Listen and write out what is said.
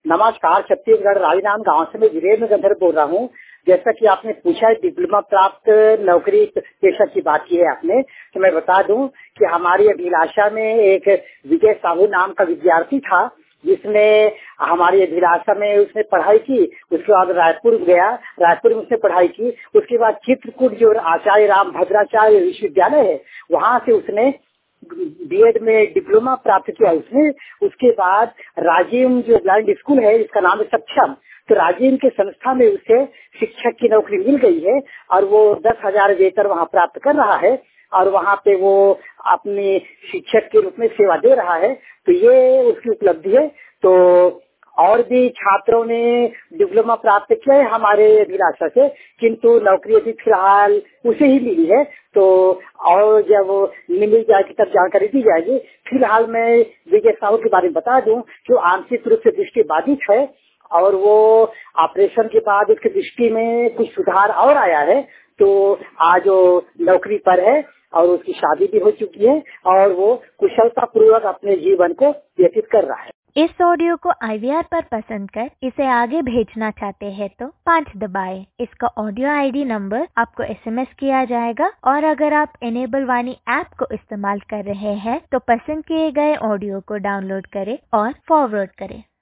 नमस्कार, छत्तीसगढ़ राजनांद गांव से मैं वीरेंद्र गंधर्व बोल रहा हूँ। जैसा कि आपने पूछा है डिप्लोमा प्राप्त नौकरी पेशा की बात की है आपने, तो मैं बता दूं कि हमारी अभिलाषा में एक विजय साहू नाम का विद्यार्थी था, जिसने हमारी अभिलाषा में उसने पढ़ाई की। उसके बाद रायपुर गया, रायपुर में उसने पढ़ाई की। उसके बाद चित्रकूट जो आचार्य राम भद्राचार्य विश्वविद्यालय है, वहाँ से उसने बीएड में डिप्लोमा प्राप्त किया उसने। उसके बाद राजीव जो ब्लाइंड स्कूल है, इसका नाम है सक्षम, तो राजीव के संस्था में उसे शिक्षक की नौकरी मिल गई है और वो 10,000 वेतन वहाँ प्राप्त कर रहा है और वहाँ पे वो अपने शिक्षक के रूप में सेवा दे रहा है। तो ये उसकी उपलब्धि है। तो और भी छात्रों ने डिप्लोमा प्राप्त किया है हमारे अभिलाषा से, किंतु नौकरी अभी फिलहाल उसे ही मिली है। तो और जब मिल जाएगी तब जानकारी दी जाएगी। फिलहाल मैं विजय साहू के बारे में बता दूं, जो आंशिक रूप से दृष्टिबाधित है और वो ऑपरेशन के बाद उसकी दृष्टि में कुछ सुधार और आया है। तो आज वो नौकरी पर है और उसकी शादी भी हो चुकी है और वो कुशलता पूर्वक अपने जीवन को व्यतीत कर रहा है। इस ऑडियो को IVR पर पसंद कर इसे आगे भेजना चाहते हैं तो 5 दबाएं। इसका ऑडियो ID नंबर आपको SMS किया जाएगा और अगर आप इनेबल वाणी ऐप को इस्तेमाल कर रहे हैं तो पसंद किए गए ऑडियो को डाउनलोड करें और फॉरवर्ड करें।